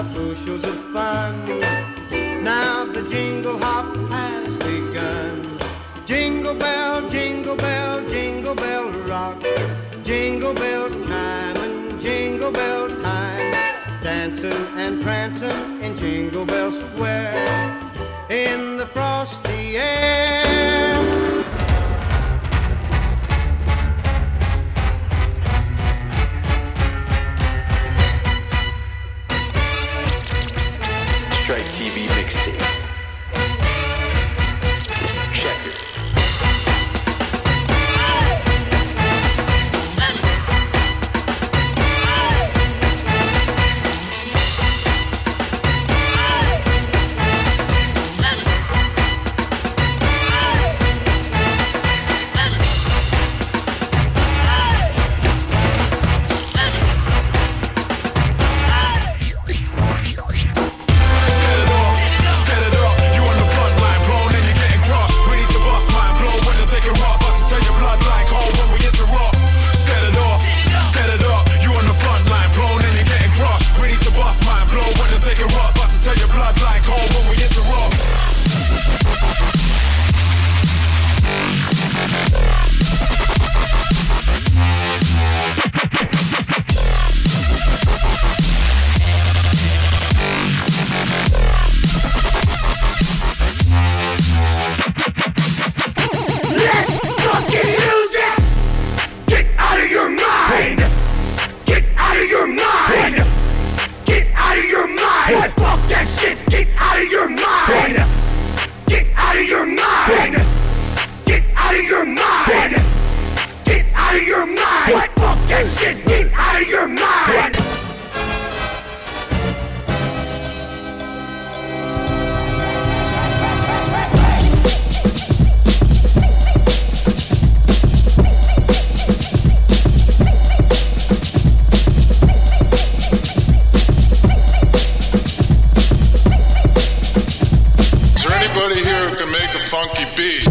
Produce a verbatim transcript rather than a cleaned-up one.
by bushels of fun. Now the jingle hop has begun. Jingle bell, jingle bell, jingle bell rock. Jingle bells chime and jingle bell time. Dancing and prancing in Jingle Bell Square in the frosty air. Strife T V mixtape. Check it. Funky beat.